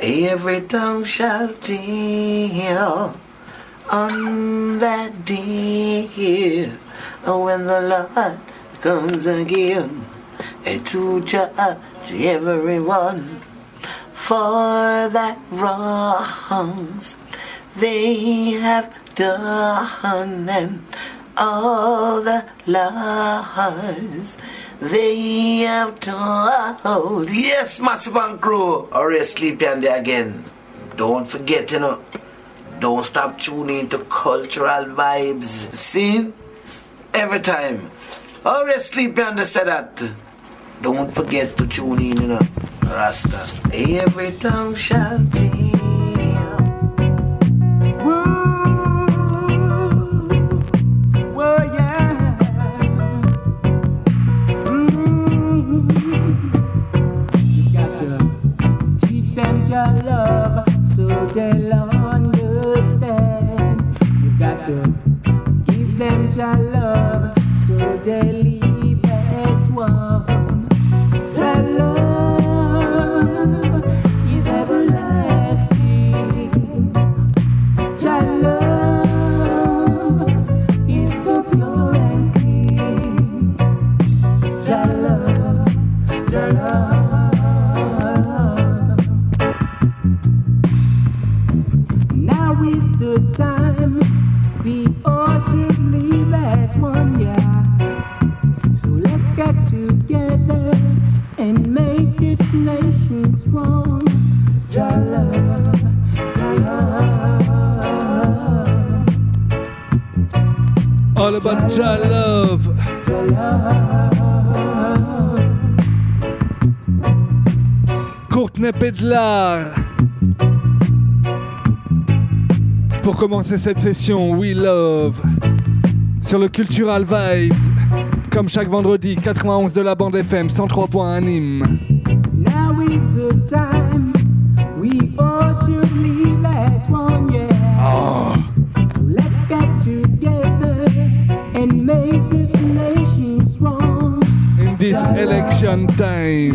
Every tongue shall tell on that day when the Lord comes again to judge everyone for that wrongs they have done and all the lies they have told. Yes, Massive and Crew, or sleepy and there again. Don't forget, don't stop tuning to Cultural Vibes. See? Every time. Or sleepy and they say that. Don't forget to tune in, Rasta. Every tongue shall tell. Your love so they'll understand. You've got to give them your love so they'll live as one. Your love is everlasting. Your love is so pure and clean. Your love, your love. The time we all should live as one, yeah. So let's get together and make this nation strong. Your love, your love. All about your love. Your love. Courtney Pedlar. Pour commencer cette session We Love sur le Cultural Vibes, comme chaque vendredi, 91 de la bande FM, 103.1 Nîmes. Now is the time we all should live as one, yeah. Oh. So let's get together and make this nation strong. In this election time,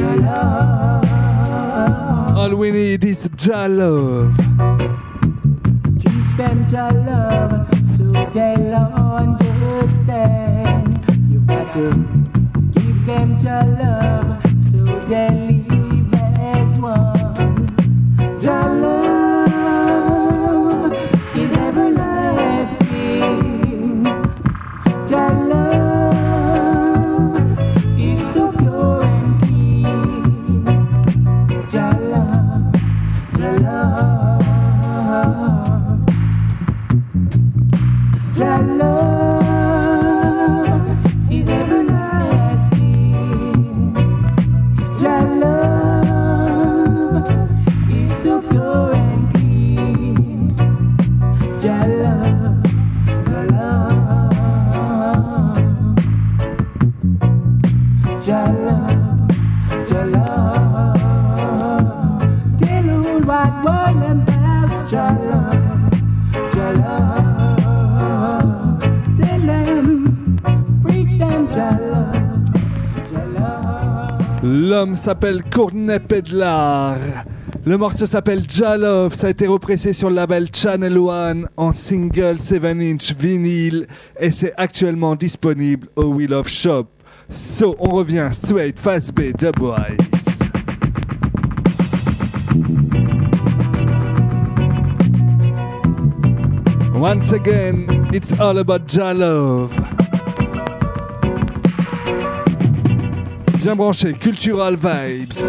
all we need is Jah love. Them your love so they'll understand. You've got to give them your love so they'll live as one. Your love is everlasting. Your love is so pure and clean. Your love, your love. Your love is everlasting. Your love is so pure and clean. Your love, your love. Your love, your love. Tell the whole wide world about your love, your love. L'homme s'appelle Courtney Pedlar. Le morceau s'appelle Jah Love. Ça a été repressé sur le label Channel One en single 7-inch vinyle et c'est actuellement disponible au We Love Shop. So, on revient straight Fast B Dubwise. Once again, it's all about Jah Love. Bien branché, Cultural Vibes.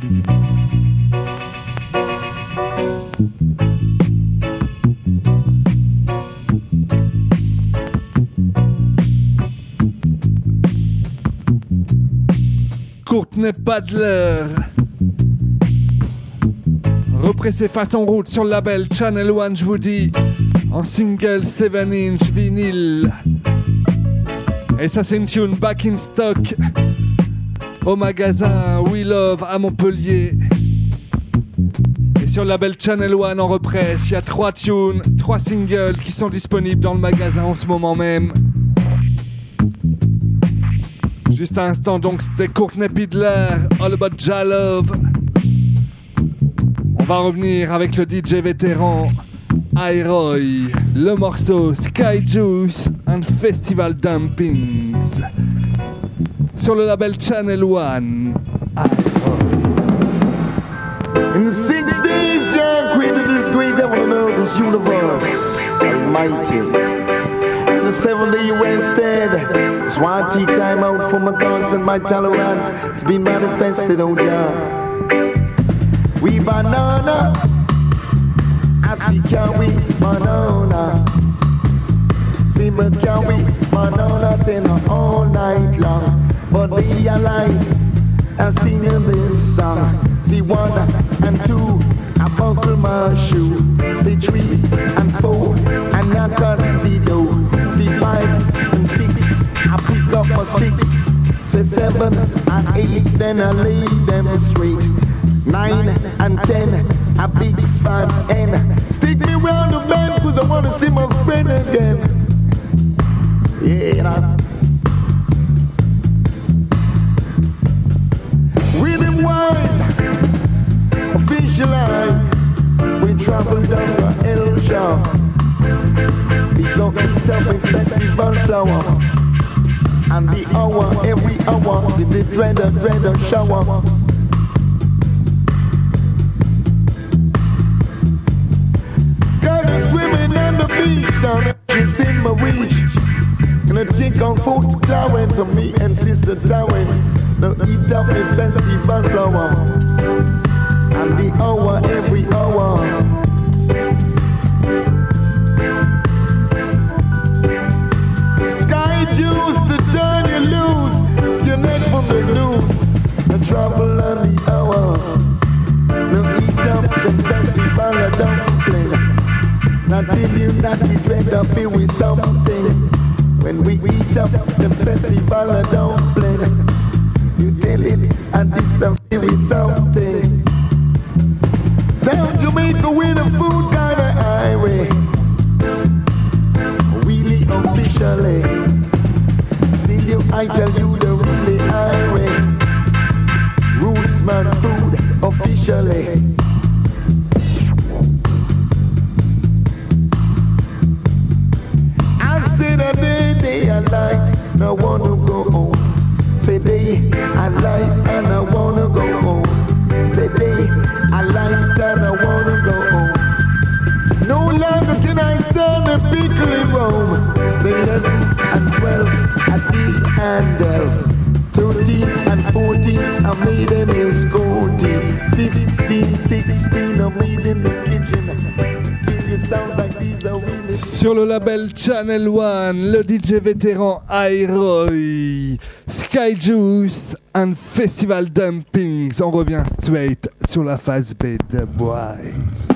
Courtney Padler, repressé face en route sur le label Channel One, je vous dis, en single 7-inch vinyle. Et ça c'est une tune back in stock au magasin We Love à Montpellier. Et sur le label Channel One en represse, il y a 3 tunes, 3 singles qui sont disponibles dans le magasin en ce moment même. Juste à l'instant, donc, c'était Courtney Padler, All About Jalove. On va revenir avec le DJ vétéran, iRoy. Le morceau Sky Juice and Festival Dumpings. Sur le label Channel One, iRoy. In the 6 days, John created this great heaven of this universe, almighty. In the 7th day, Wednesday, so I take time out for my thoughts and my tolerance. It's been manifested, oh yeah. We banana, I see carry banana. See me carry bananas in all night long. But they are like, I'm singing this song. See 1 and 2, I buckle my shoe. See 3 and 4, I knock on the door. See 5 and 6, I pick up my sticks. Say 7 and 8, then I lay them straight. 9 and 10, I big fat end. Stick me round the bend, cause I wanna see my friend again. Yeah, rhythm wise, officialize. We travel down the L shop. We go eat up in festival flower. And the hour, every hour, see the dreader shower. Girl is swimming on the beach, down she's in my reach. Gonna take on food Darwin to me and sister Darwin. Now eat up the festival flower. And the hour, every hour. Sky juice to turn you loose. Your neck from the news. And travel on the hour. Now eat up the festival dumpling. Now till you not be dread of feel with something. When we eat up the festival dumpling, you tell it and disappear with something. Down Jamaica with a food kind of highway. Really officially. Till you, I tell you the really highway. Rootsman food officially. Say the day I like, I wanna go home. Say day I like and I wanna go home. Say day I like and I wanna go home. No longer can I stand a pickle in Rome. Say 11 and 12 at the handle. 13 and 14 I made in his coating. 15, 16 I made in the kitchen. Till you sound like these are really. Sur le label Channel One, le DJ vétéran iRoy, Sky Juice and Festival Dumpings. On revient straight sur la phase B de Boys.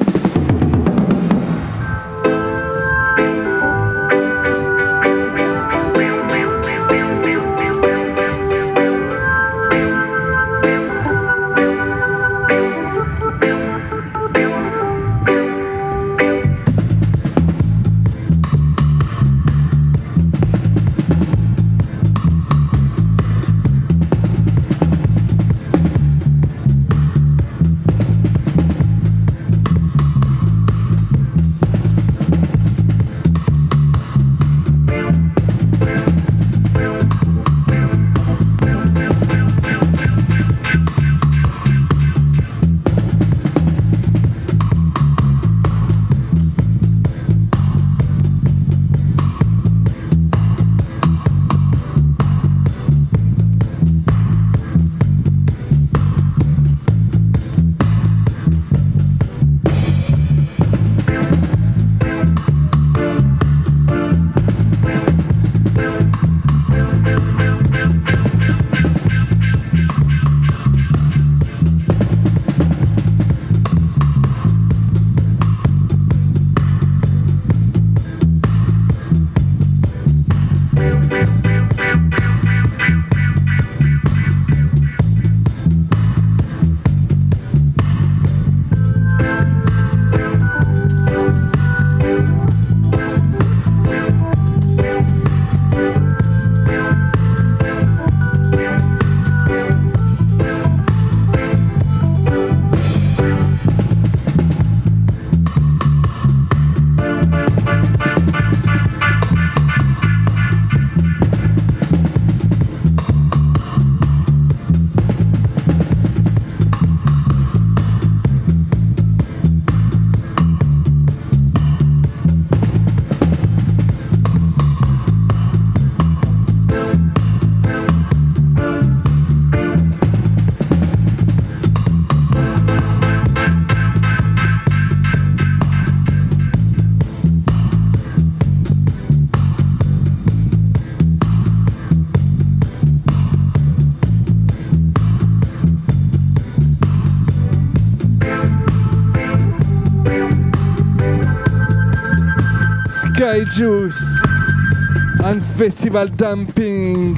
Sky Juice and Festival Dumping.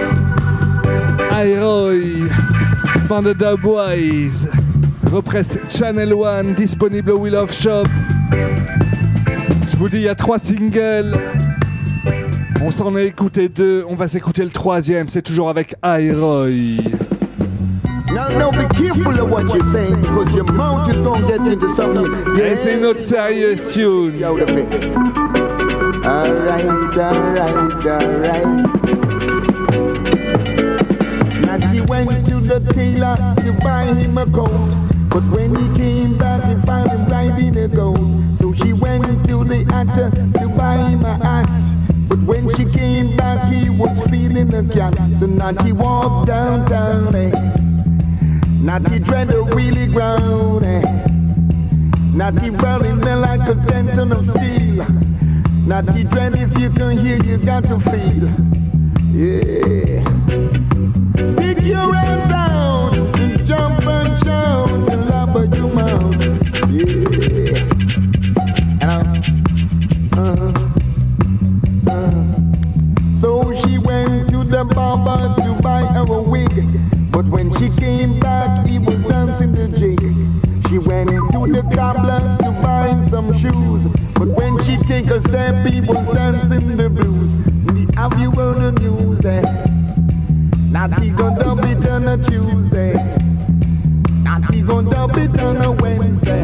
Iroy van de Dubwise represse Channel One, disponible au Wheel of Shop. Je vous dis, il y a 3 singles. On s'en a écouté 2, on va s'écouter le 3e, c'est toujours avec Iroy. Now be careful of what you're saying because your mouth is gonna get into something. Et c'est une autre sérieuse tune. Alright. Natty went to the tailor to buy him a coat, but when he came back he found him riding a goat. So she went to the actor to buy him a hat, but when she came back he was feeling a cat. So Natty walked downtown, Natty dread the wheelie ground, Natty rolling there like a 10 ton of steel. Natty dread, if you can hear, you got to feel. Yeah. Stick your hands out and jump and shout and laugh at your mouth. Yeah. So she went to the barber to buy her a wig, but when she came back, he was dancing the jig. She went to the cobbler to buy him some shoes, but when she take a step, he was dancing the blues. Have you heard the news there? Natty gonna dub it on a Tuesday. Natty gonna dub it on a Wednesday.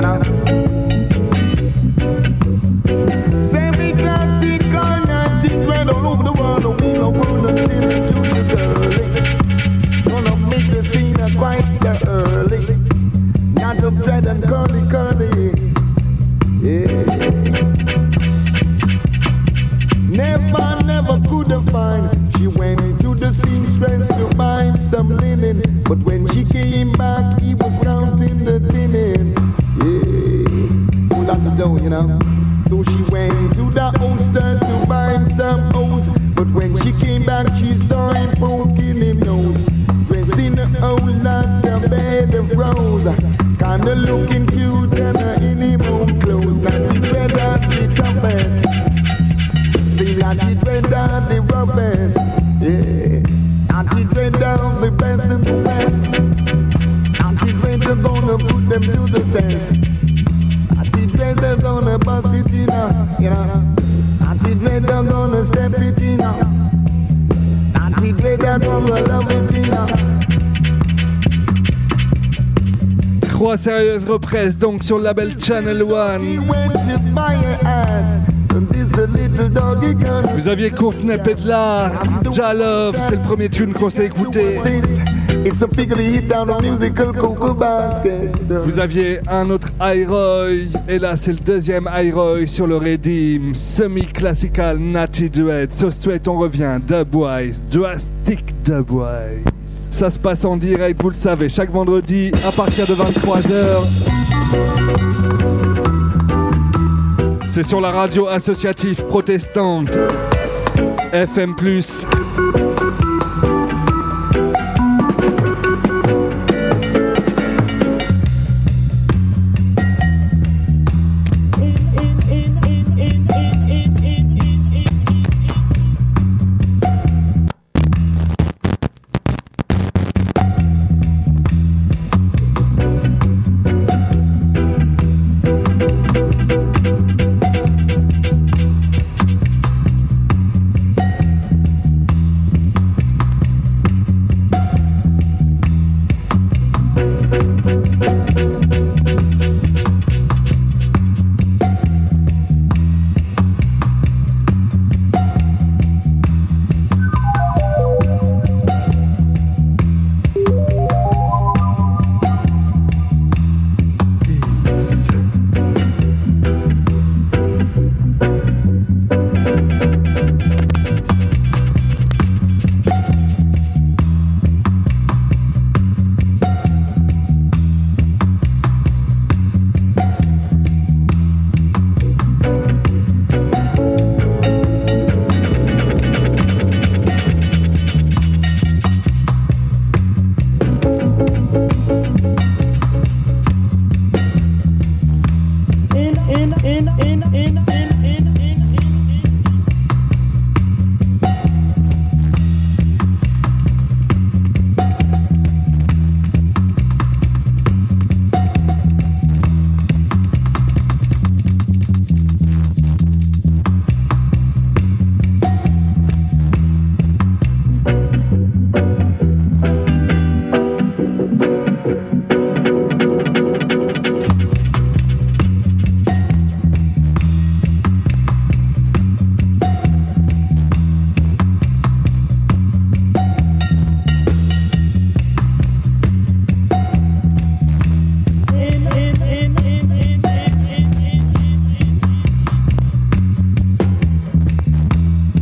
Semi-classical Natty dread all over the world. We don't wanna listen to you, girlie. Gonna make the scene quite early. Not of dread and curly. Yeah. Never could have find. She went to the seamstress to buy some linen, but when she came back, he was counting the linen. Yeah, pull out the dough, you know. So she went to the oyster to buy some O's, but when she came back, she saw him poking him nose, dressed in a old like a bed of rose, kinda looking cute and in him own clothes. Now she better the toughest. Natty dread down the roughest, yeah. Natty dread down the best in the west. Natty dread they're gonna put them to the test. Natty dread they're gonna bust it in, you know. Natty dread they're gonna step it in, Natty dread they're gonna love it in. 3 sérieuses represses donc sur le label Channel One. Vous aviez Courtney Pedlar, Jalove, c'est le premier tune qu'on s'est écouté. Vous aviez un autre Iroy, et là c'est le deuxième Iroy sur le Redeem, semi-classical Natty Dread. So straight on revient, Dubwise, drastic Dubwise. Ça se passe en direct, vous le savez, chaque vendredi à partir de 23h. C'est sur la radio associative protestante FM+.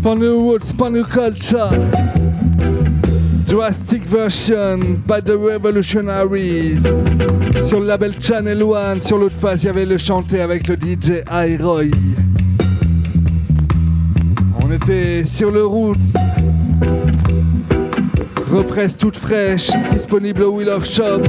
New Roots, brand new culture. Drastic version by the Revolutionaries. Sur le label Channel One, sur l'autre face, il y avait le chanté avec le DJ iRoy. On était sur le Roots. Represse toute fraîche, disponible au Wheel of Shop.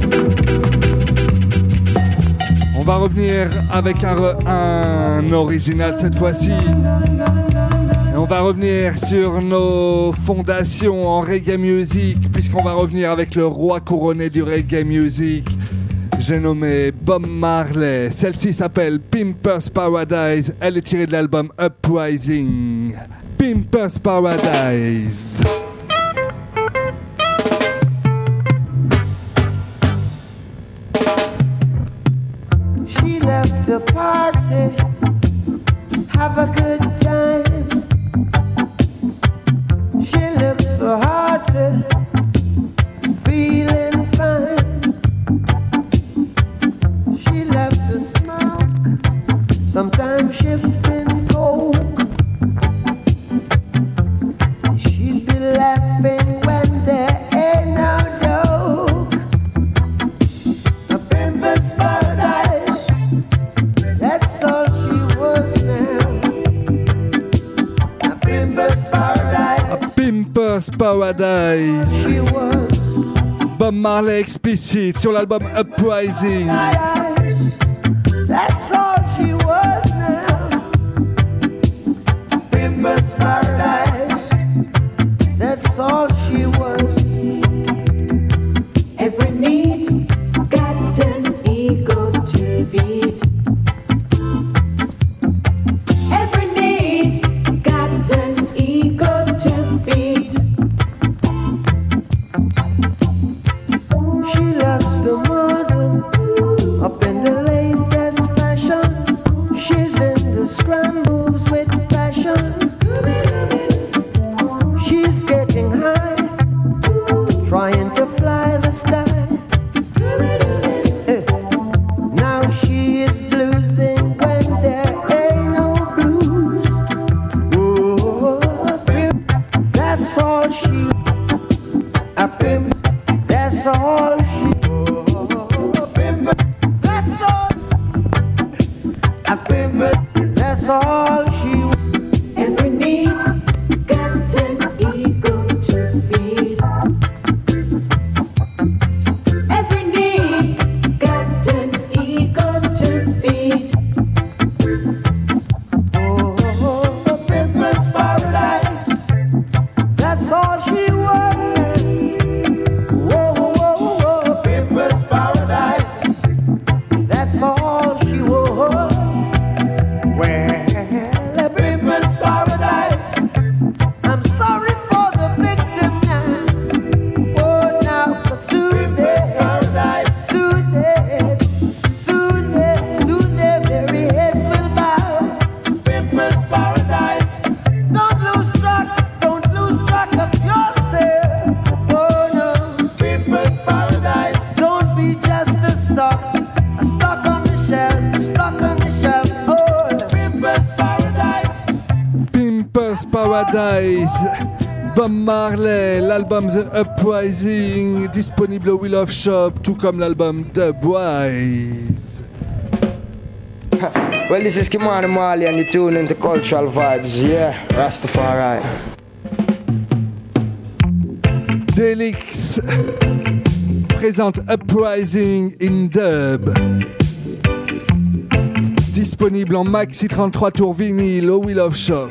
On va revenir avec un original cette fois-ci. Et on va revenir sur nos fondations en reggae music, puisqu'on va revenir avec le roi couronné du reggae music. J'ai nommé Bob Marley. Celle-ci s'appelle Pimpers Paradise. Elle est tirée de l'album Uprising. Pimpers Paradise. She left the party, have a good time. She looks so hearty, feeling fine. She left the smoke, sometimes shifting cold. She'd be laughing when there ain't no joke. A pimp's paradise, that's all she was now. A pimp's paradise. Pimpers Paradise. She was Bob Marley explicite sur l'album Uprising. that's all she was now. Pimp's paradise, that's all she was. Every need got an ego to beat. Every need got an ego to beat. She loves the model up in the latest fashion. She's in the scrambles with passion. She's getting high, trying to fly the sky. Now she is bluesing when there ain't no blues. Oh, that's all she. A pimp, that's all she. A pimp, that's all. A pimp, that's all she. Every need got an ego to beat. Every need got an ego to beat. Oh, a pimp's paradise, that's all she was. Whoa, whoa, whoa, a pimp's paradise, that's all she was. Well, a pimp's paradise, I'm sorry for the victim now. Oh, now soothe it, soothe it, soothe it, soothe it, very heads will bow. Pimp's paradise, don't lose track of yourself. Oh no, Pimp's paradise, don't be just a stock on the shelf, stock on the shelf. Oh, Pimp's paradise. Pimpers Paradise. Bob Marley, l'album The Uprising, disponible au Wheel of Shop, tout comme l'album Dubwise. Well, this is Kimani Marley and you tune into Cultural Vibes, yeah, Rastafari. Delix présente Uprising in Dub. Disponible en maxi 33 tours vinyle au Wheel of Shop.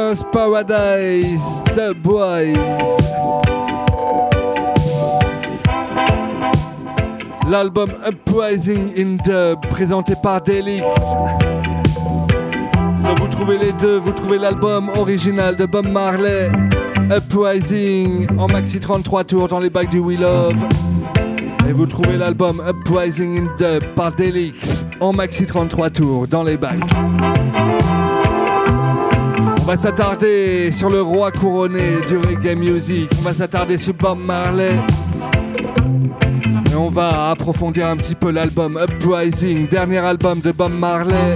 Gangster's Paradise, The Boys. L'album Uprising in Dub, présenté par Delix. So, vous trouvez les deux, vous trouvez l'album original de Bob Marley, Uprising, en maxi 33 tours dans les bacs du We Love. Et vous trouvez l'album Uprising in Dub par Delix, en maxi 33 tours dans les bacs. On va s'attarder sur le roi couronné du reggae music, on va s'attarder sur Bob Marley. Et on va approfondir un petit peu l'album Uprising, dernier album de Bob Marley,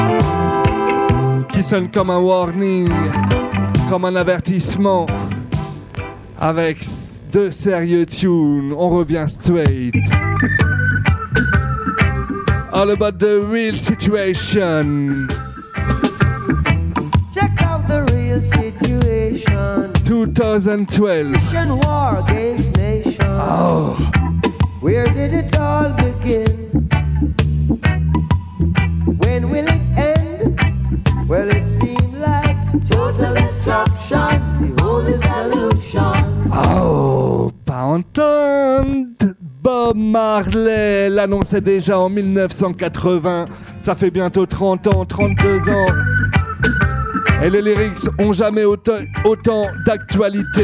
qui sonne comme un warning, comme un avertissement, avec de sérieux tunes. On revient straight. All about the real situation. Check out the real situation. 2012. Nation war against nation. Oh. Where did it all begin? When will it end? Well, it seemed like total destruction, the only solution. Oh, pas entendre. Bob Marley l'annonçait déjà en 1980. Ça fait bientôt 30 ans, 32 ans. Et les lyrics ont jamais autant d'actualité.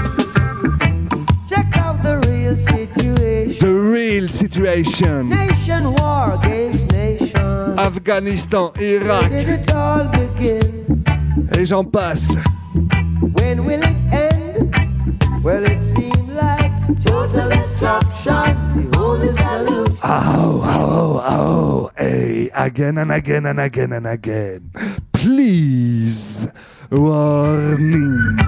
Check out the real situation. The real situation. Nation war against nation. Afghanistan, Irak. Where did it all begin? Et j'en passe. When will it end? Well, it seemed like total destruction, the only solution. Oh, hey, again and again and again and again. Please, warning.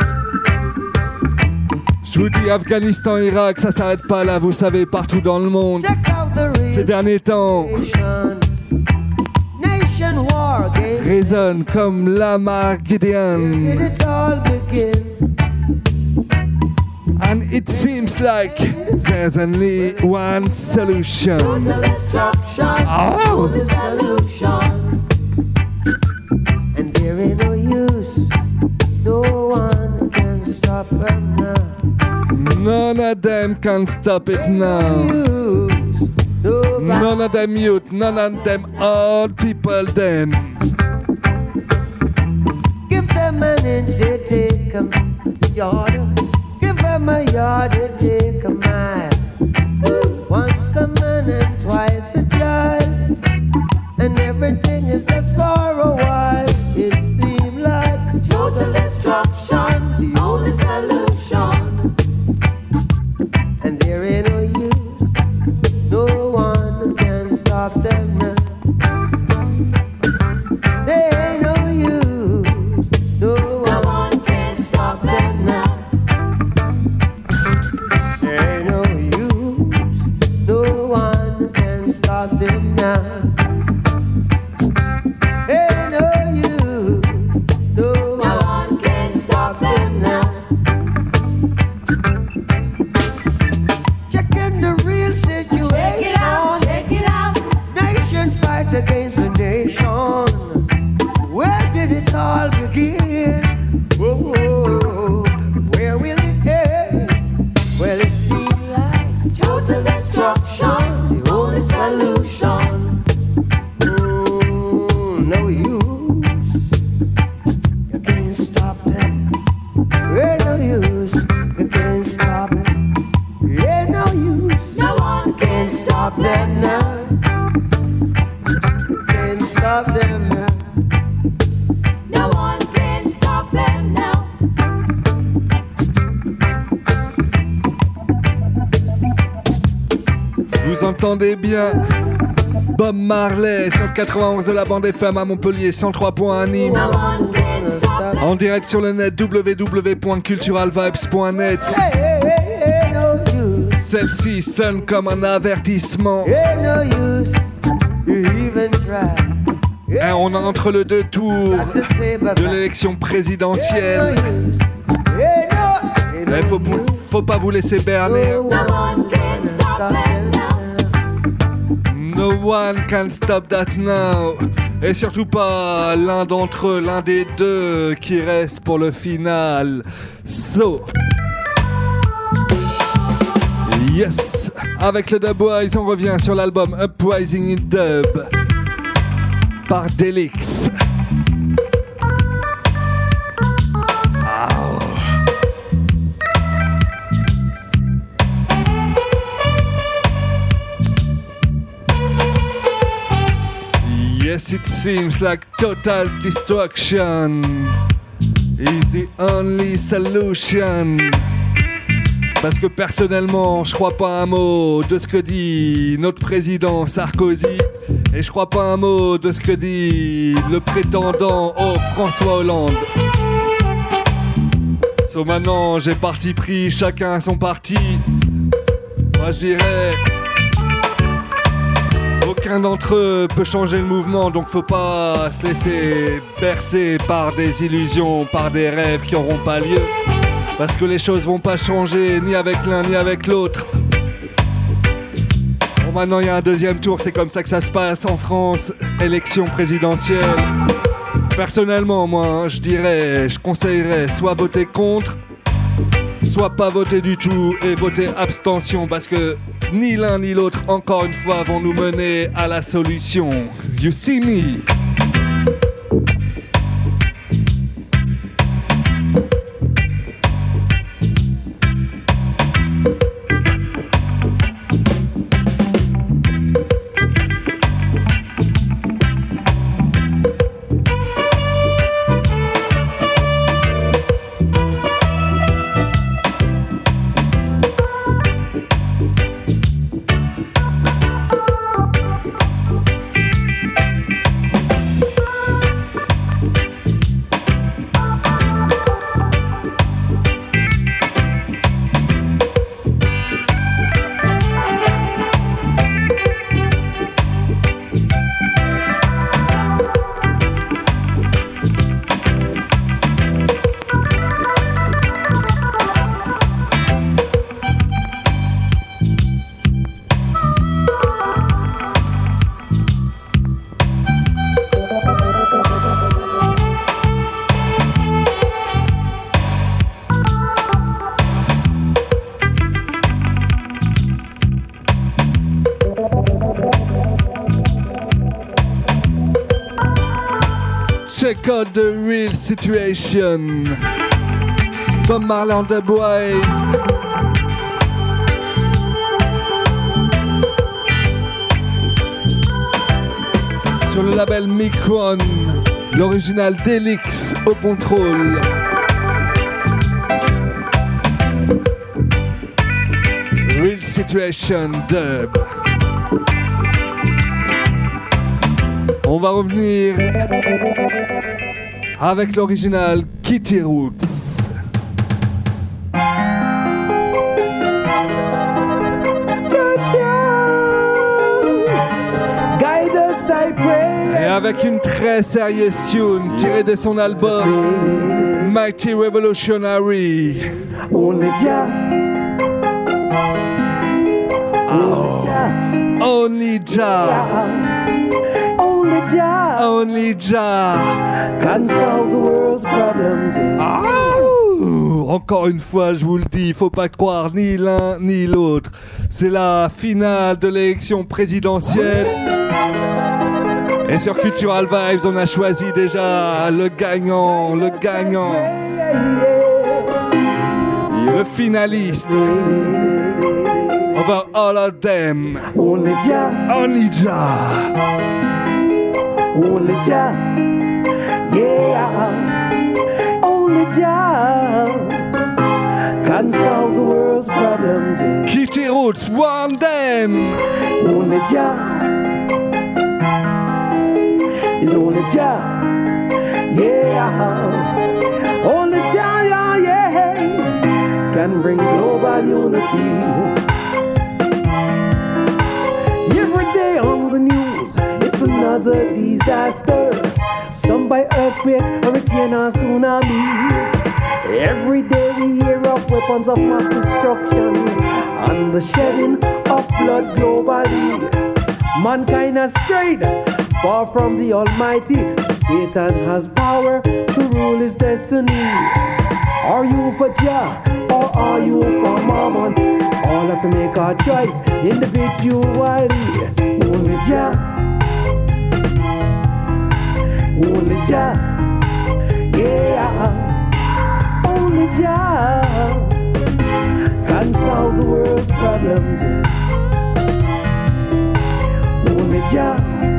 Je vous dis, Afghanistan, Irak, ça s'arrête pas là, vous savez, partout dans le monde. Check out the real Ces derniers temps nation war against résonnent comme Lamar Where did Gideon. it all begin? And it seems like there's only one solution. Total destruction, Oh. only solution. And there ain't no use, no one can stop them now. None of them can stop it now. Use, nobody. None of them youth, none of them old people then. Give them an inch, they take a yard. Give them a yard, they take a mile. Once a man and twice a child. And everything is just for a while. It seemed like total destruction, the only solution. And there ain't no use, no one can stop them now. There ain't no use, no one can stop them now. There ain't no use, no one can stop them now. Ain't no use, no one can stop them now. Checking the real situation. Check it out. Nation fights against a nation. Where did it all begin? Whoa, where will it end? Well, it seems like total destruction, the only solution. No use, you can't stop that. Ain't no use, you can't stop it. Ain't no use, No one can't stop that now. Can't stop them now. No one can stop them now. Vous entendez bien Bob Marley sur le 91 de la bande FM à Montpellier, 103.1 à Nîmes. No one can stop them. En direct sur le net www.culturalvibes.net. Ain't no use, Celle-ci sonne comme un avertissement. ain't no use, you even try. Et on entre le deux tours Got to say bye de bye. l'élection Ain't no présidentielle. use, ain't no Mais faut pas vous laisser berner. no No one can stop them now. No one can stop that now. Et surtout pas l'un d'entre eux, l'un des deux qui reste pour le final. So, yes, avec le Dubwise, on revient sur l'album Uprising in Dub par Delix. Yes, it seems like total destruction is the only solution. Parce que personnellement, je crois pas un mot de ce que dit notre président Sarkozy. Et je crois pas un mot de ce que dit le prétendant François Hollande. So maintenant, j'ai parti pris, chacun son parti. Moi je dirais... Aucun d'entre eux peut changer le mouvement, donc faut pas se laisser bercer par des illusions, par des rêves qui n'auront pas lieu. Parce que les choses vont pas changer, ni avec l'un ni avec l'autre. Bon, maintenant il y a un deuxième tour, c'est comme ça que ça se passe en France, élection présidentielle. Personnellement, moi, je conseillerais soit voter contre, soit pas voter du tout et voter abstention, parce que ni l'un ni l'autre, encore une fois, vont nous mener à la solution. You see me? Check out the real situation. Bob Marley and the Boys. Sur le label Micron, l'original Delix au contrôle. Real situation dub. On va revenir avec l'original Kitty Roots. Et avec une très sérieuse tune tirée de son album Mighty Revolutionary. Only Jah. Only Jah can solve the world's problems. Encore une fois, je vous le dis, il faut pas croire ni l'un ni l'autre. C'est la finale de l'élection présidentielle. Et sur Cultural Vibes, on a choisi déjà le gagnant, le finaliste. Over all of them. Only Jah. Only Jah. Only Jah, yeah. Only Jah can solve the world's problems. Yeah. Kitty Roots, one them. Only Jah is only Jah, yeah. Only Jah, yeah, can bring global unity. Every day on the news, it's another disaster. Some by earthquake, hurricane or tsunami. Every day we hear of weapons of mass destruction and the shedding of blood globally. Mankind has strayed far from the Almighty. So Satan has power to rule his destiny. Are you for Jah or are you for Mammon? All have to make our choice individually. Only Jah, only Jah, yeah. Only Jah can solve the world's problems. Only Jah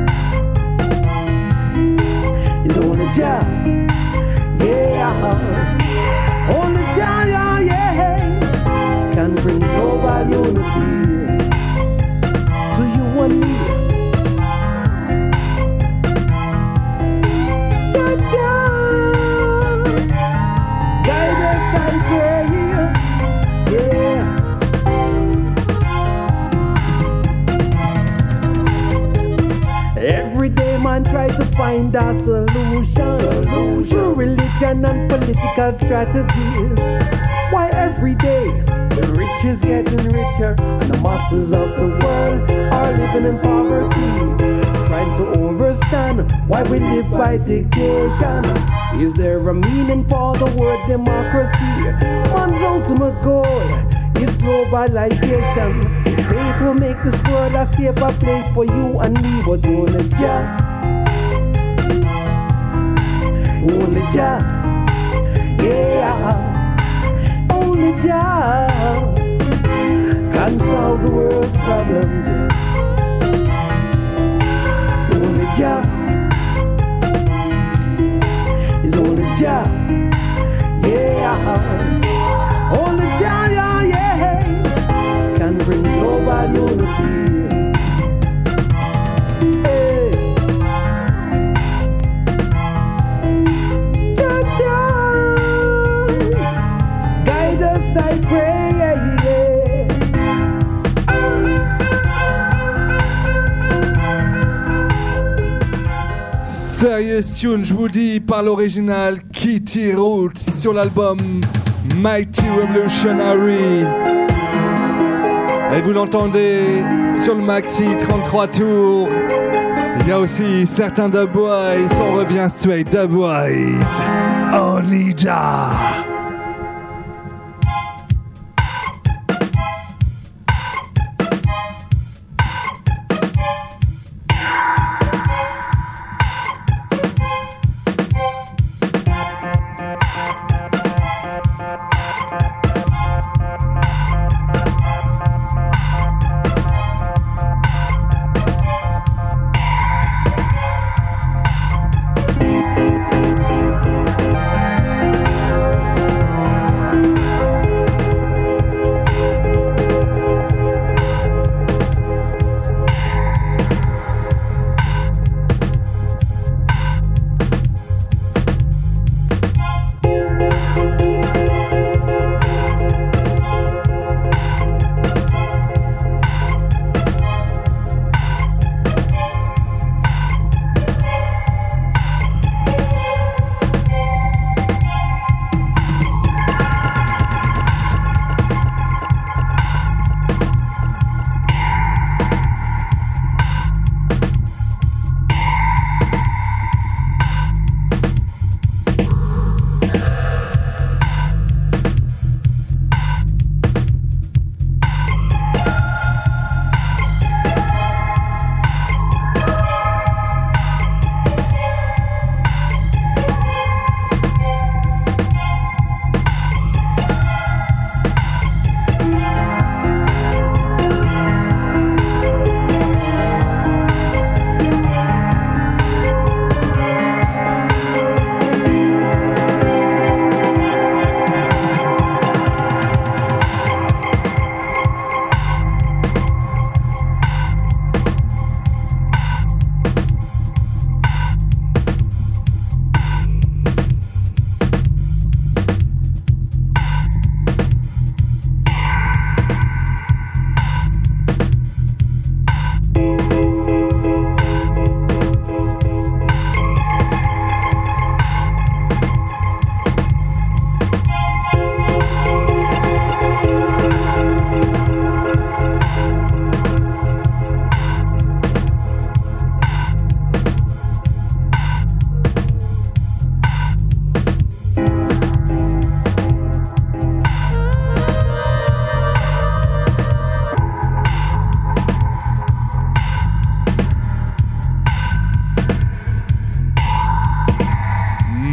is only Jah, yeah. Only Jah, yeah, yeah, can bring global unity to you and me. Jah, Jah, guide us, I pray, yeah. Every day man try to find a solution through religion and political strategies. Why every day the rich is getting richer and the masses of the world are living in poverty. Trying to understand why we live by dictation. Is there a meaning for the word democracy? Man's ultimate goal is globalization. They say it will make this world a safer place for you and me, but only Jah, only Jah, yeah. Only Jah can solve the world's problems. Only Jah is only Jah, yeah. Only Jah, yeah, yeah, can bring global unity. Hey. Jah, Jah, guide us, I pray, yeah, Serious Tune, je vous dis, par l'original Kitty Roots sur l'album Mighty Revolutionary. Et vous l'entendez sur le maxi 33 tours. Il y a aussi certains Dubwise, on revient straight Dubwise. Only Jah.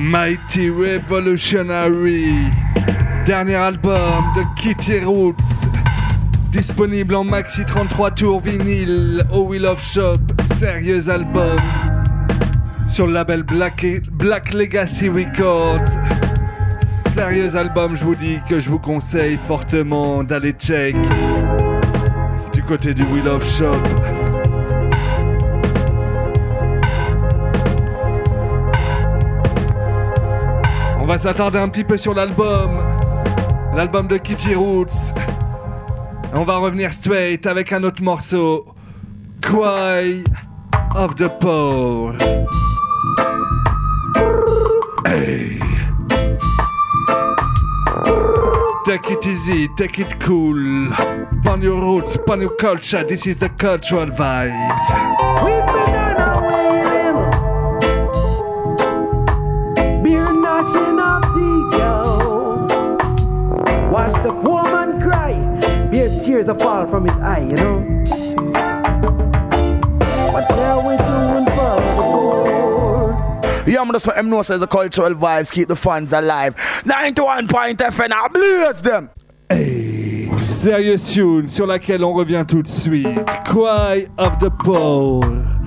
Mighty Revolutionary, dernier album de Kitty Roots, disponible en maxi 33 tours vinyle au Wheel of Shop, sérieux album sur le label Black Legacy Records. Sérieux album, je vous dis que je vous conseille fortement d'aller check du côté du Wheel of Shop. On va s'attarder un petit peu sur l'album de Kitty Roots. On va revenir straight avec un autre morceau, Cry of the Poor. Hey. Take it easy, take it cool. Burn your roots, burn your culture. This is the cultural vibes. We've been on our way, beer gnashing of teeth, yo. Watch the poor man cry, beer tears a fall from his eye, you know. What are we doing for the poor? Yeah, I'm just let them know says the cultural vibes keep the fans alive. 91.1 FM, I bless them. Hey, Serious tune sur laquelle on revient tout de suite. Cry of the Poor.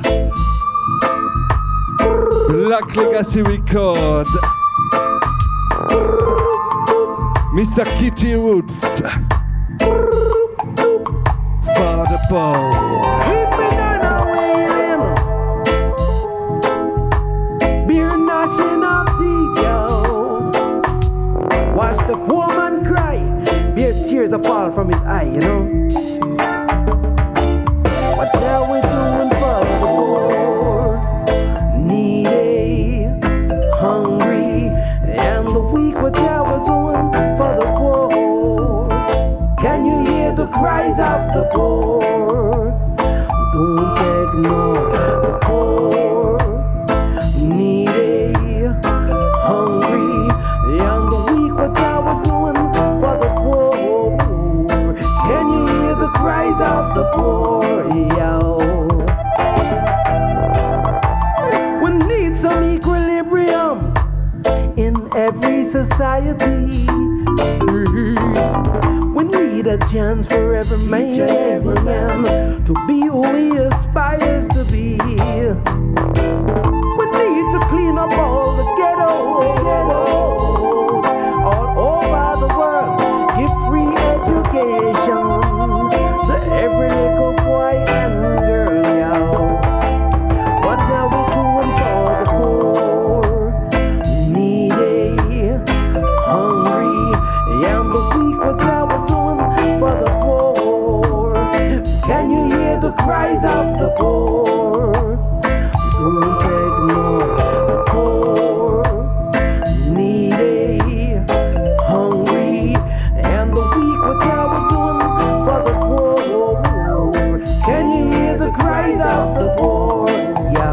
Black Legacy Record. Mr. Kitty Roots. For the Poor. The poor man cry, beer tears a fall from his eye, you know. What are we doing for the poor? Needy, hungry, and the weak. What are we doing for the poor? Can you hear the cries of the poor? Don't ignore the poor. Needy, hungry, and the weak. What are we doing for the poor? Can you hear the cries of the poor? Yo. We need some equilibrium in every society. We need a chance for every man and every man to be who he aspires to be. We need to clean up all the ghettos all over the world. Give free education to every little boy and girl, yo. What are we doing for the poor? Needy, hungry, and the weak. What are we doing for the poor? Can you hear the cries of the poor? Don't ignore the poor. Needy, hungry, and the weak. What are we doing for the poor? Can you hear the cries of the poor? Yo.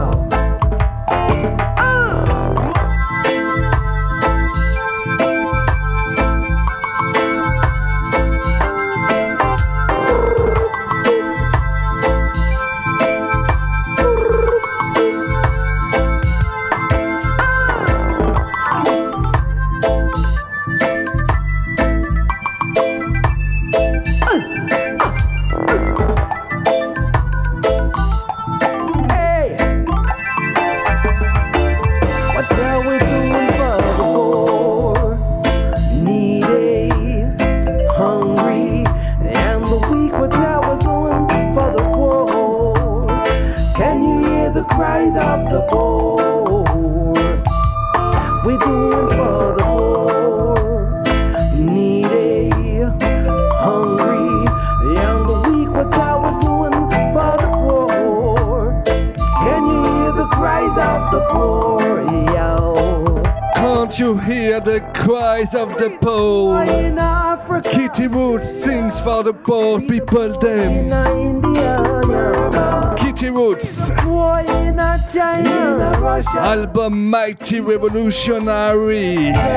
Of the poor, Kitty Roots sings for the poor people. Them Kitty Roots album Mighty Revolutionary.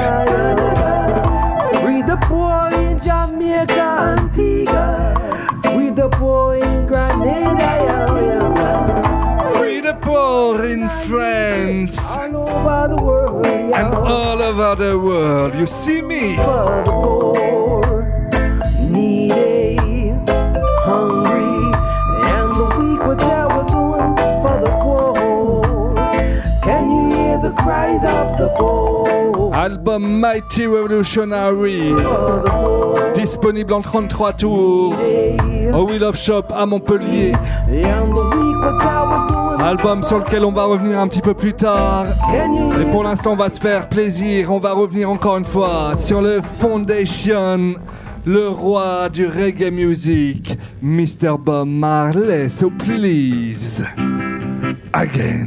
Free the poor in Jamaica, Antigua. Free the poor in Grenada. Free the poor in France. All over the world. And all over the world, you see me. For the poor, needy, hungry, and the weak, what they were doing for the poor. Can you hear the cries of the poor? Album Mighty Revolutionary, disponible en 33 tours au Wheel of Shop à Montpellier. Album sur lequel on va revenir un petit peu plus tard. Et pour l'instant, on va se faire plaisir. On va revenir encore une fois sur le Foundation, le roi du reggae music, Mr. Bob Marley. So please, again.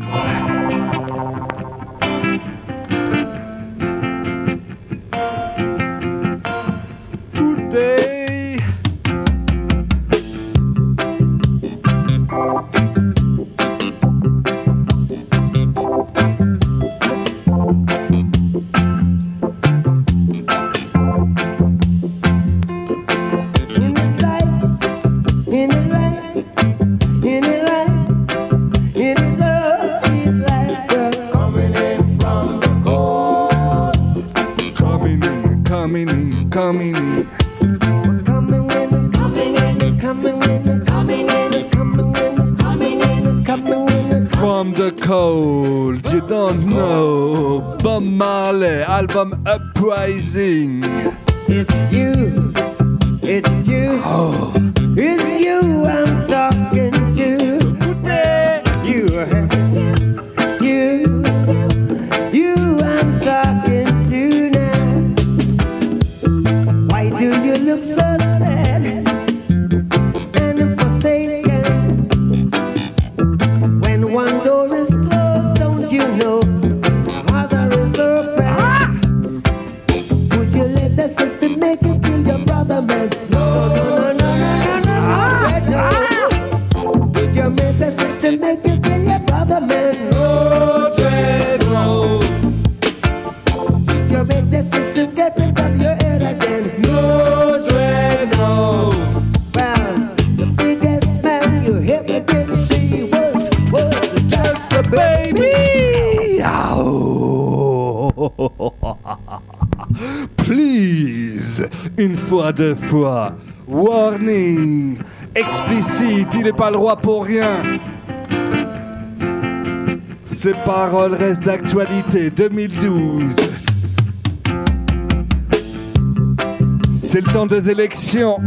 Today. From the cold, you don't know. Bob Marley, album Uprising. It's you, it's you, Oh, it's you I'm talking to. so good day. You I'm talking to now. Why do you look so sad and forsaken? When one door is closed, don't you know the other is open? Would you let the system make you kill your brother, man? No, no, no, no, no, no, no. Would you make the system make you kill your brother, man? No, no. Would you make the system get rid of your head again? No, no. Well, the biggest man you ever did see was just a baby. Oh. Please, une fois, deux fois. Warning, explicite, il n'est pas le roi pour rien. Ces paroles restent d'actualité 2012. C'est le temps des élections.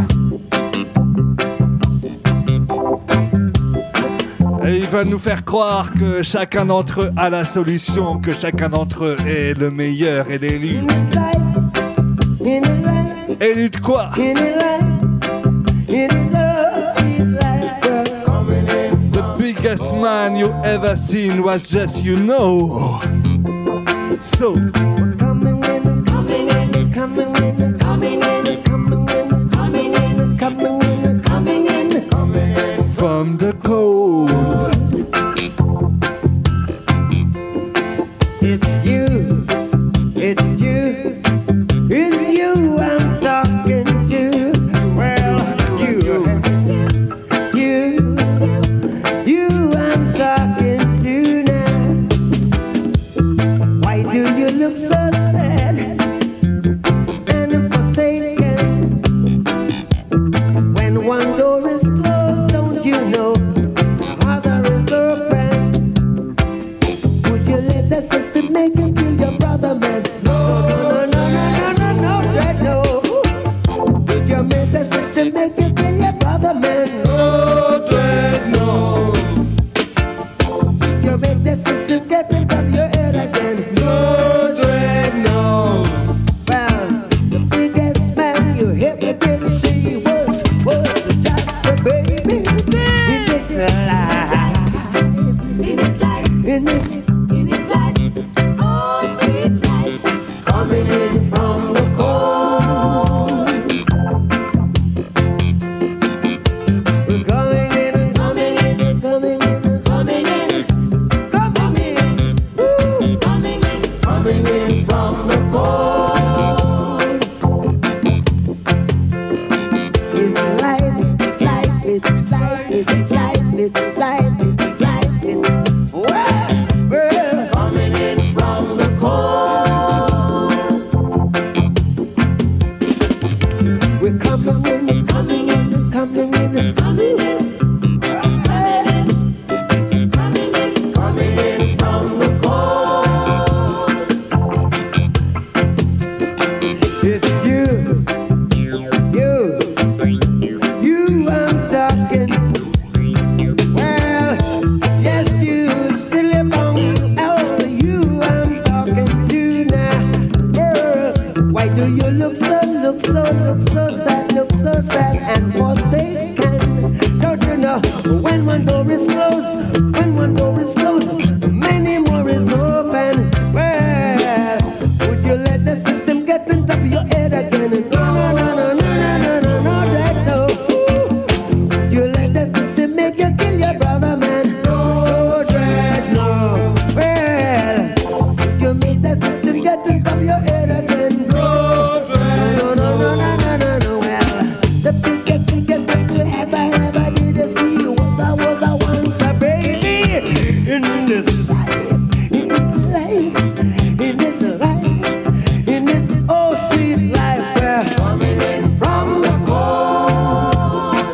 Et il va nous faire croire que chacun d'entre eux a la solution, que chacun d'entre eux est le meilleur et l'élu. Élu de quoi? The biggest man you ever seen was just you know. So, from the cold. It's you, it's you, it's you I'm talking to. Well, you I'm talking to now. Why do you look so sad and forsaken? When one door is closed, don't you know the other is open? Would you let the system make you kill your brother, man? No, no, no, no, no, no, no, no. Would you make the system make you kill your brother, man? No, no. Would you make the system get rid of your head again? No, no. Why do you look so sad and forsaken? Don't you know when one door is closed, many more is open. Well, would you let the system get on top of your head again? No, that no. Would you let the system make you kill your brother, man? No, dread, no. Well, would you make the system get on top of your head again? No, dread, no. Well, the biggest thing that you ever did is see was I once a baby in this life, in this oh sweet life. Coming in from the cold,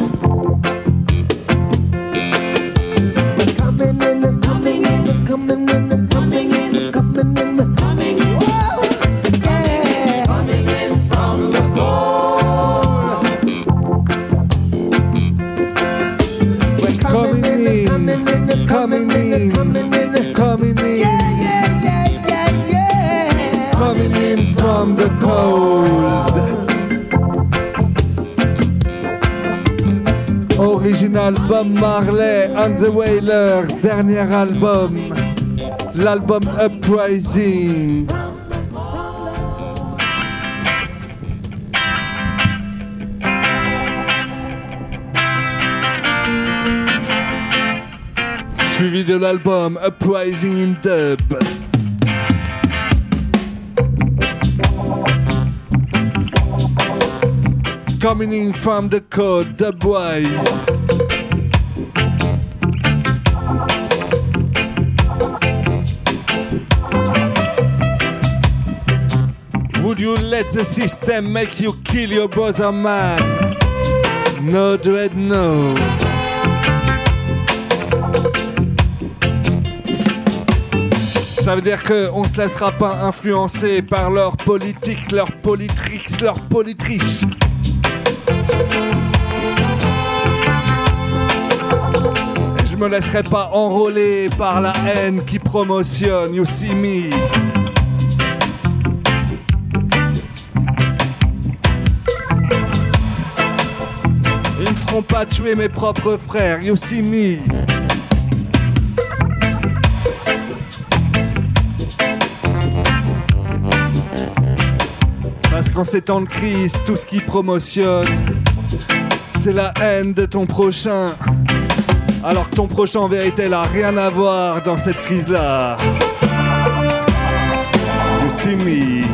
coming in. Whoa, yeah. Coming in from the cold. We're coming in. Yeah. Coming in from the cold. Original Bob Marley and the Wailers, dernier album, l'album Uprising. Suivi de l'album Uprising in Dub. Coming in from the code, Dubwise. Would you let the system make you kill your brother, man? No, dread, no. Ça veut dire qu'on ne se laissera pas influencer par leur politique, leur politrix, leur politrice. Et je me laisserai pas enrôler par la haine qui promotionne You See Me. Ils ne feront pas tuer mes propres frères, You See Me. Parce qu'en ces temps de crise, tout ce qui promotionne, c'est la haine de ton prochain. Alors que ton prochain en vérité n'a rien à voir dans cette crise-là. You See Me.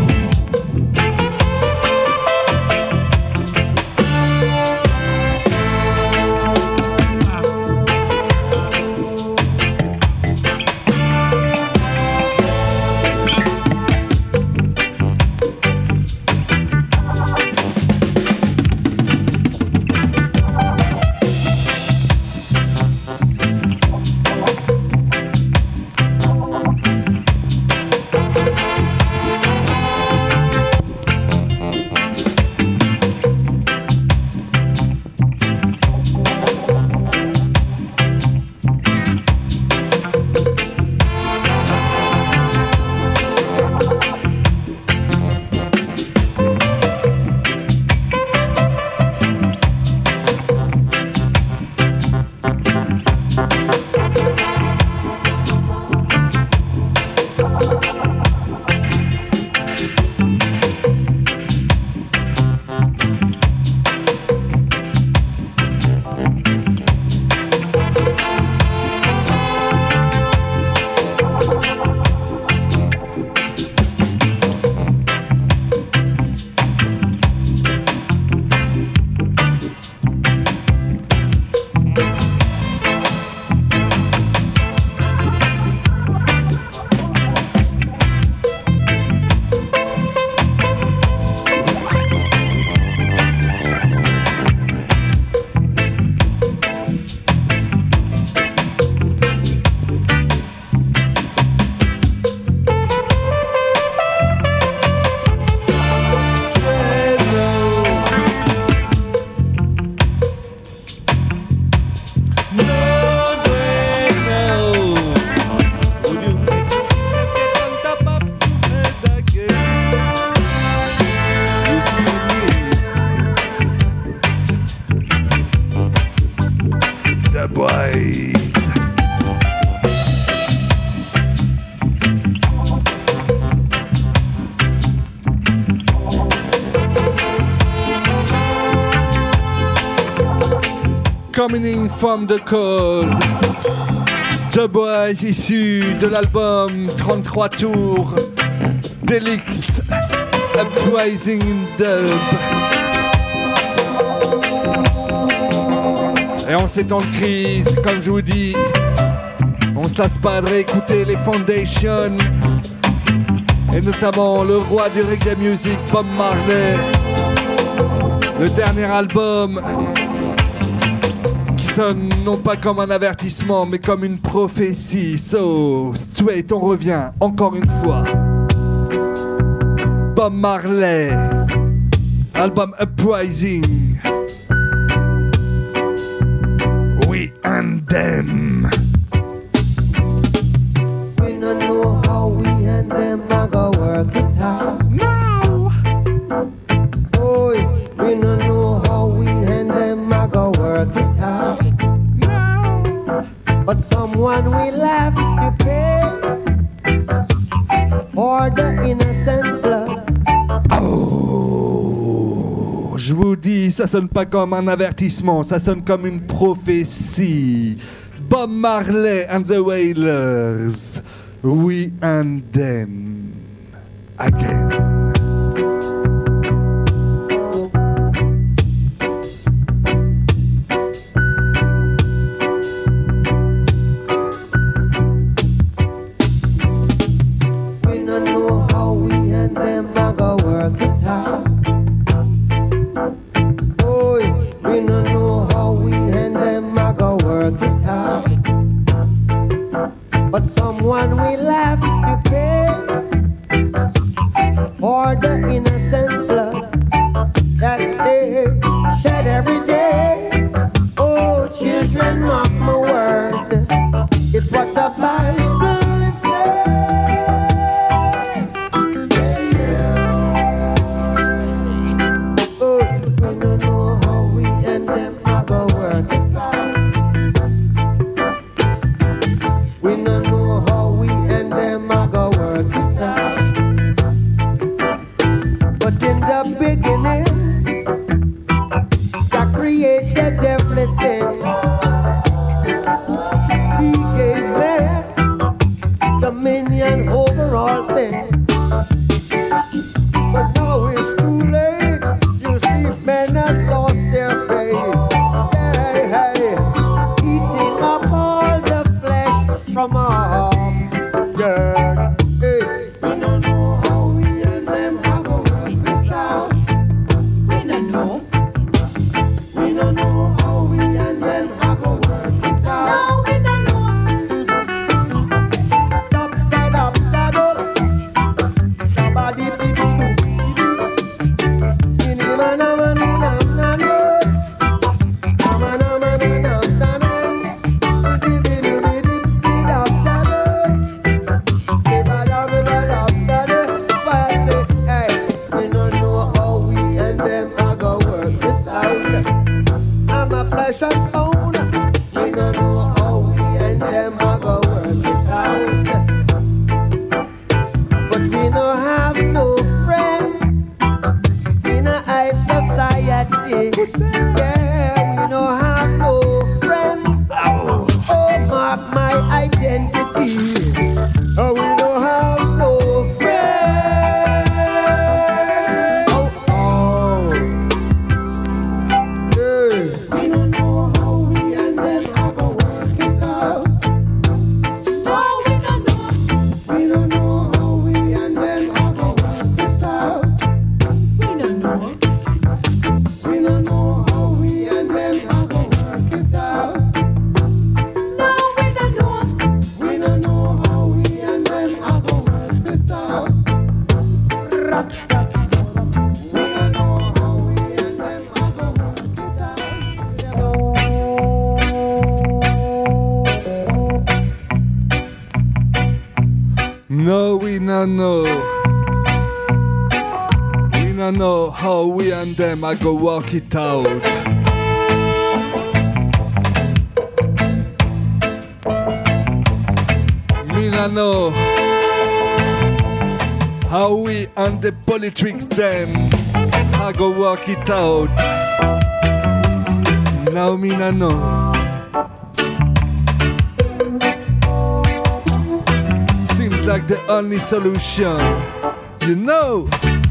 Coming in from the cold. The Boys issus de l'album 33 tours Delix Uprising in Dub. Et en ces temps de crise, comme je vous dis, on se lasse pas de réécouter les Foundations et notamment le roi du reggae music, Bob Marley. Le dernier album qui sonne non pas comme un avertissement mais comme une prophétie. So, straight, on revient encore une fois. Bob Marley, album Uprising. We and them. We don't know how we and them are gonna work it out. No! Oh, we don't know how we and them are gonna work it out. No! But someone will have to pay for the innocent blood. Oh, je vous dis, ça sonne pas comme un avertissement, ça sonne comme une prophétie. Bob Marley and the Wailers, we and them again. We don't know how we and them are gonna work it out. Oh, we don't know how we and them are gonna work it out. But someone will have to pay for the innocent blood that they shed every day. Oh, children, mark my word, it's what the Bible is saying. Oh, we don't know how we and them are gonna work this out. We don't know how we and them are gonna work it out. But in the beginning, God created everything. He gave man dominion over all things. But now it's too late. You see, men has lost their faith. Hey, hey, eating up all the flesh from our dirt. Hey, we don't know how we and them are gonna work this out. We don't know. We don't know how we and them are gonna work it out. No, we don't know. Stop, stand up, stand up. Somebody be do. Flesh and bone. We don't know how we and them are gonna work it out. But we don't have no friends in a high society. Yeah, we don't have no friends. Oh, mark my identity. Oh, we don't have no friends. Oh, oh. Yeah. We don't know how we and them are gonna work it out. No, we don't know. We don't know how we and them are gonna work this out. We don't know. We don't know how we and them are gonna work it out. No, we don't know. We don't know how we and them are gonna work this out. Rap, rap. We don't know how we and them are gonna work it out. No, we don't know. We don't know how we and them are gonna work it out. We don't know how we and the politics them are gonna work it out. Naomi Nano. Seems like the only solution, you know.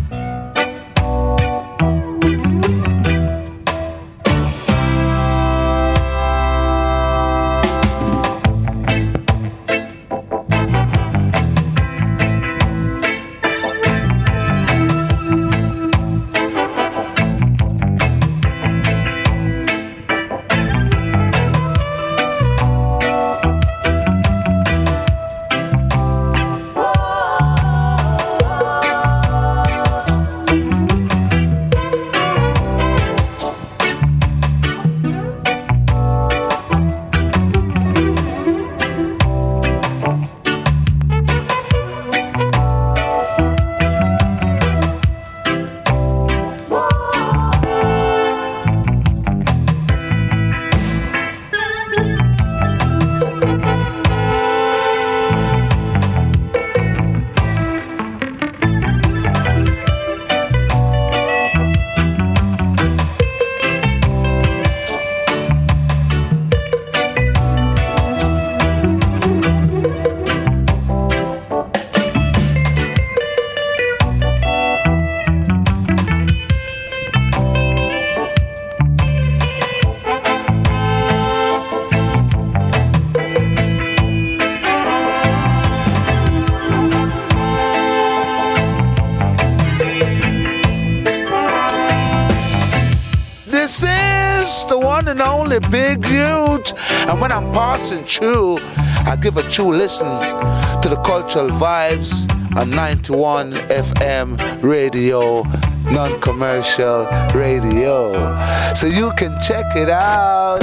Big huge, and when I'm passing through, I give a true listen to the cultural vibes on 91 FM radio, non-commercial radio, so you can check it out.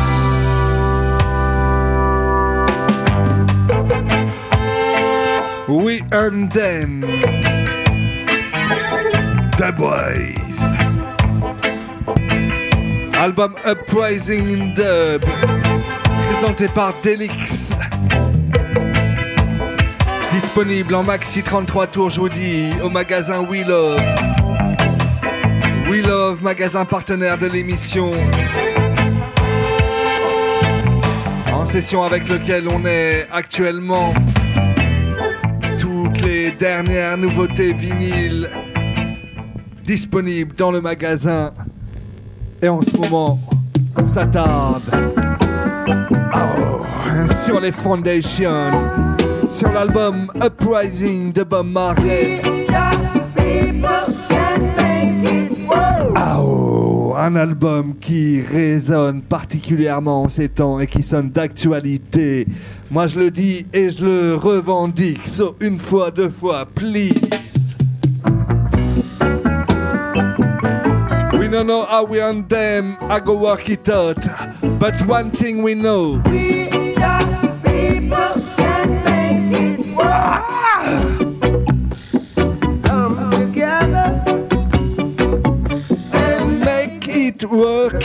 We and them, the boys. Album Uprising in Dub, présenté par Delix. Disponible en maxi 33 tours, je vous dis, au magasin We Love. We Love, magasin partenaire de l'émission. En session avec lequel on est actuellement. Toutes les dernières nouveautés vinyles disponibles dans le magasin. Et en ce moment, on s'attarde sur les Foundations, sur l'album Uprising de Bob Marley. Un album qui résonne particulièrement en ces temps et qui sonne d'actualité. Moi je le dis et je le revendique. So, une fois, deux fois, please. We don't know how we on them, I go work it out. But one thing we know. We just people can make it work. Come together and make it work.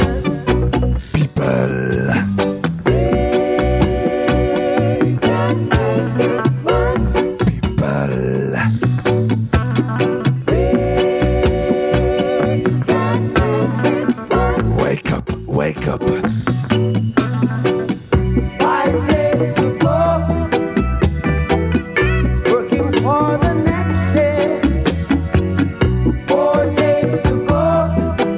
People. Wake up. 5 days to go, working for the next day. 4 days to go,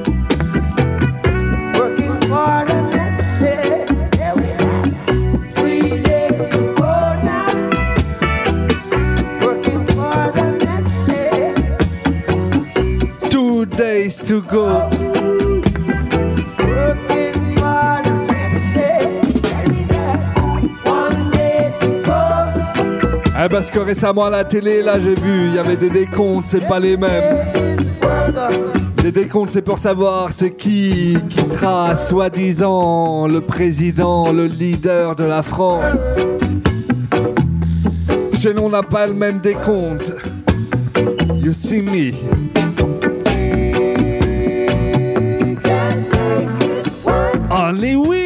working for the next day. Yeah, we have 3 days to go now, working for the next day. 2 days to go. Parce que récemment à la télé, là j'ai vu, il y avait des décomptes, c'est pas les mêmes. Les décomptes, c'est pour savoir c'est qui sera soi-disant le président, le leader de la France. Chez nous, on n'a pas le même décompte. You see me. Only we.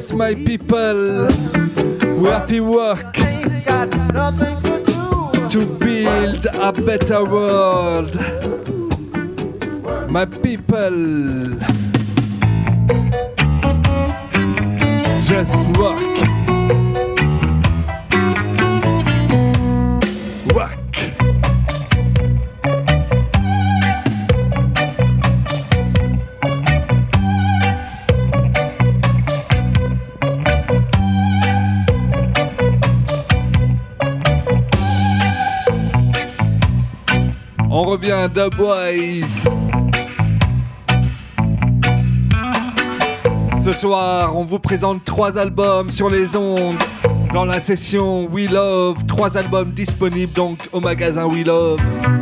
Yes, my people, we have to work to build a better world. My people, just work. Work. On revient de Boys. Ce soir, on vous présente 3 albums sur les ondes dans la session We Love. 3 albums disponibles donc au magasin We Love.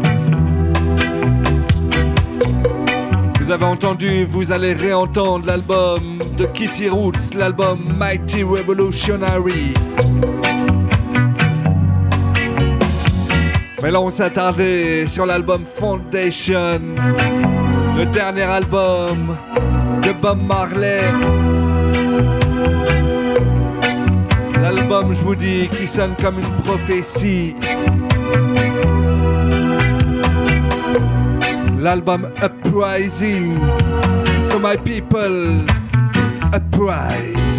Vous avez entendu, vous allez réentendre l'album de Kitty Roots, l'album Mighty Revolutionary. Mais là, on s'est attardé sur l'album Foundation, le dernier album de Bob Marley. L'album, je vous dis, qui sonne comme une prophétie. L'album Uprising. So my people, uprise.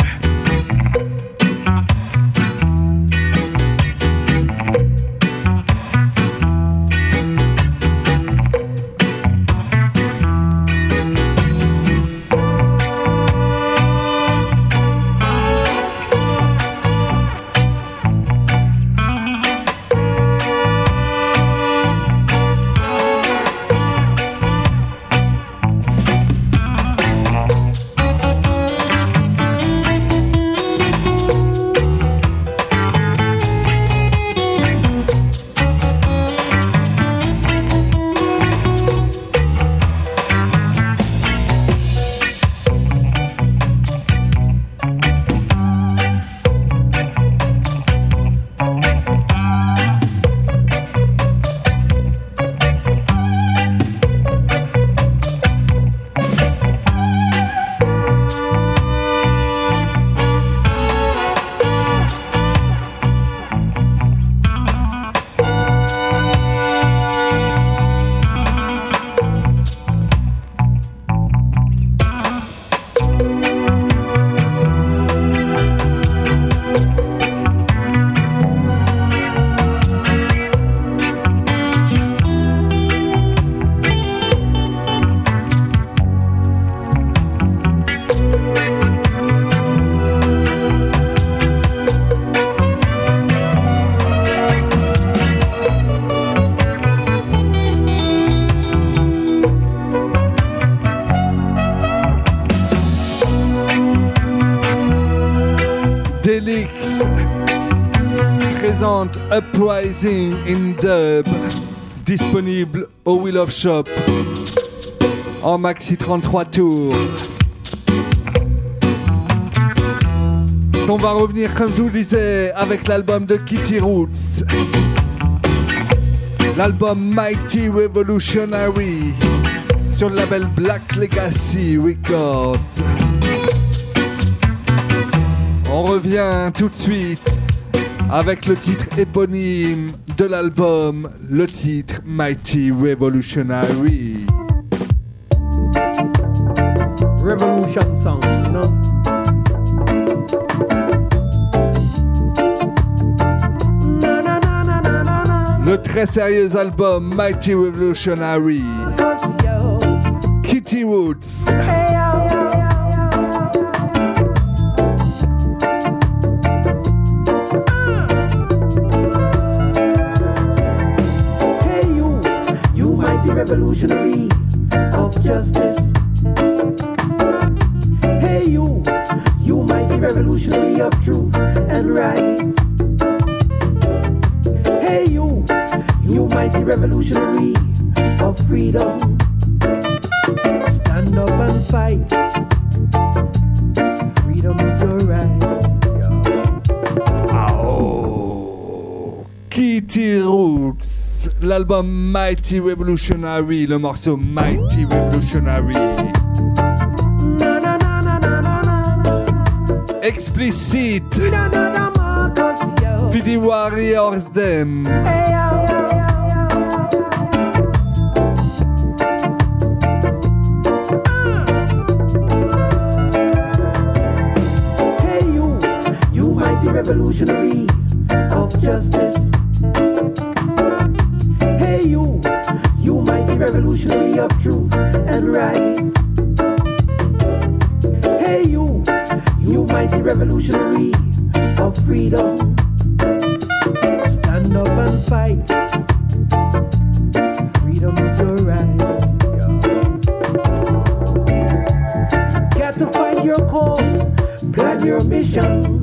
Delix présente Uprising in Dub, disponible au We Love Shop en maxi 33 tours. On va revenir, comme je vous le disais, avec l'album de Kitty Roots, l'album Mighty Revolutionary sur le label Black Legacy Records. On revient tout de suite avec le titre éponyme de l'album, le titre Mighty Revolutionary. Revolution songs, you know. Le très sérieux album Mighty Revolutionary. Kitty Roots. Revolutionary of justice. Hey you mighty revolutionary of truth and right. Hey you mighty revolutionary of freedom. Stand up and fight. Freedom is your right. Oh, Kitty Roots, l'album Mighty Revolutionary, le morceau Mighty Revolutionary. Explicit. With another Marcus, yo. For the warriors them. Hey, you mighty revolutionary of justice. Hey, you mighty revolutionary of truth and right. Hey, you mighty revolutionary of freedom. Stand up and fight. Freedom is your right. Got to find your cause, plan your mission.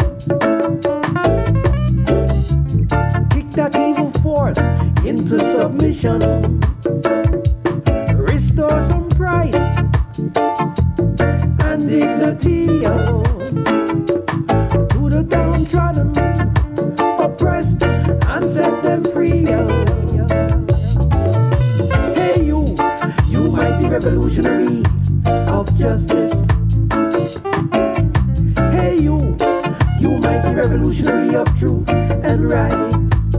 Kick that evil force into submission. Restore some pride and dignity, yo, to the downtrodden, oppressed, and set them free, yo. Hey, you mighty revolutionary of justice. Hey, you mighty revolutionary of truth and right.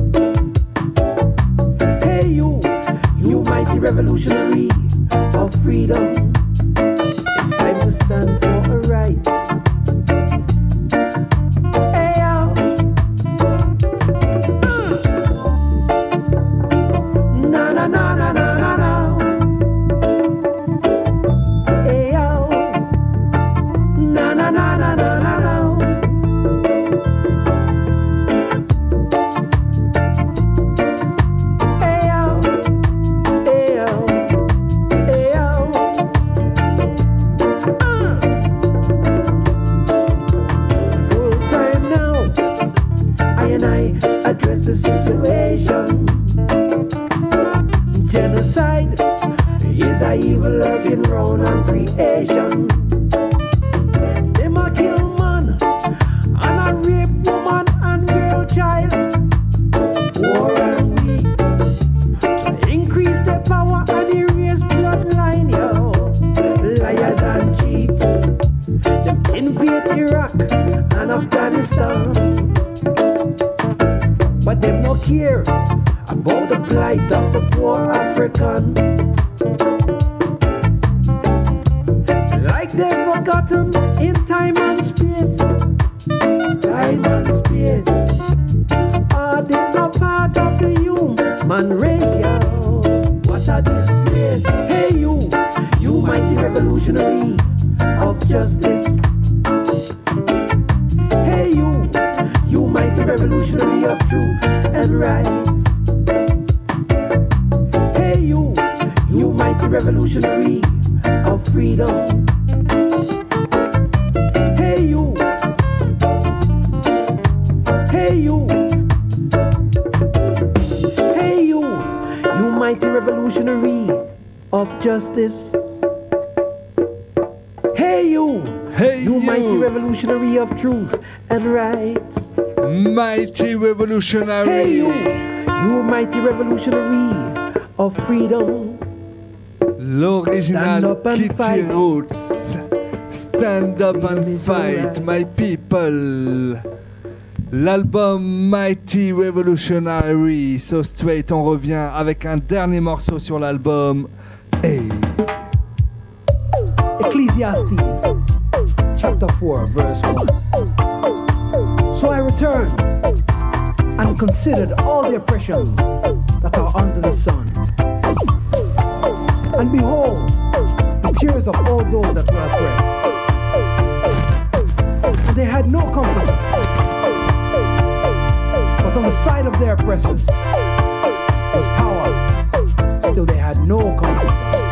Hey, you mighty revolutionary of freedom. It's time to stand for a right. Hey, na na na na na na na. Hey, na na na na na na na. Address the situation. Genocide is a evil lurking round on creation. Them a kill man and a rape woman and girl child. War and weak to increase their power and erase bloodline, yo. Liars and cheats. Them invade Iraq and Afghanistan. But them no care about the plight of the poor African. Like they've forgotten in time and space. Time and space. Are they not part of the human race, yo? What a disgrace. Hey, you mighty revolutionary of justice. Hey, you mighty revolutionary of truth and rights. Hey, you mighty revolutionary of freedom. Hey, you mighty revolutionary of justice. Hey, you mighty revolutionary of truth and rights. Mighty revolutionary. Hey, you mighty revolutionary of freedom. L'original Kitty Roots. Stand up and fight, my people. L'album Mighty Revolutionary. So straight, on revient avec un dernier morceau sur l'album. Hey. Ecclesiastes, chapter 4, verse 1. So I returned and considered all the oppressions that are under the sun. And behold, the tears of all those that were oppressed. And they had no comfort. But on the side of their oppressors was power. Still they had no comfort.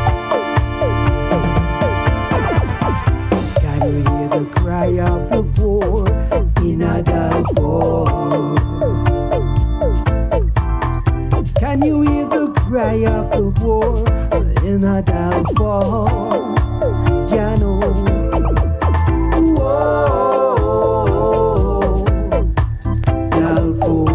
Can you hear the cry of the poor in a downfall? Can you hear the cry of the poor in a downfall? Yeah, no. Whoa, downfall.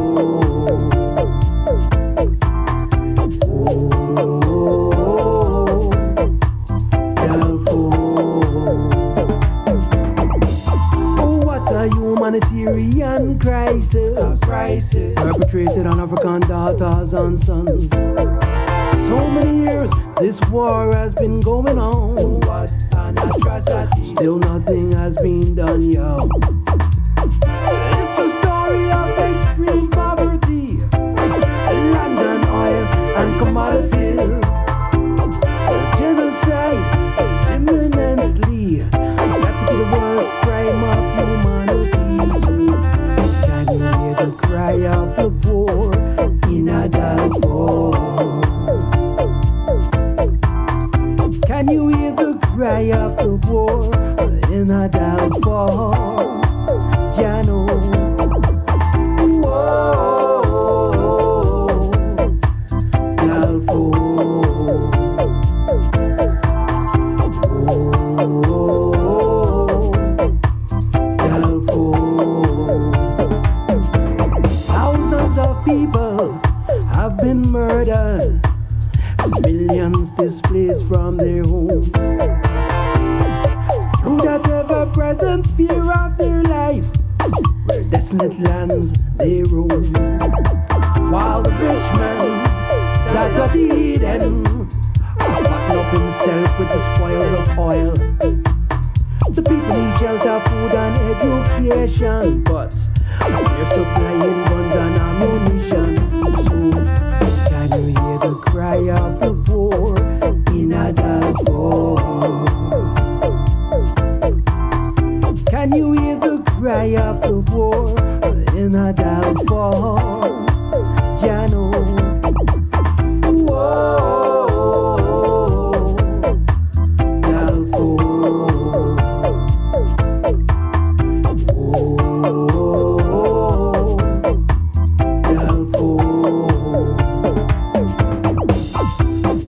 humanitarian crisis perpetrated on African daughters and sons. So many years this war has been going on. What an atrocity. Still nothing has been done, yo. It's a story of extreme poverty, land and oil and commodities. Genocide is imminently got to be the worst crime of humanity. Can you hear the cry of the poor in a Darfur? Can you hear the cry of the poor in a Darfur? Jano. Whoa, Darfur. Thousands of people have been murdered, millions displaced from their homes. Through that ever-present fear of their life, where desolate lands they roam. While the rich man that got Eden button up himself with the spoils of oil. The people need shelter, food and education, but they're supplying guns and ammunition. So can you hear the cry of the poor in a Darfur? Can you hear the cry of the poor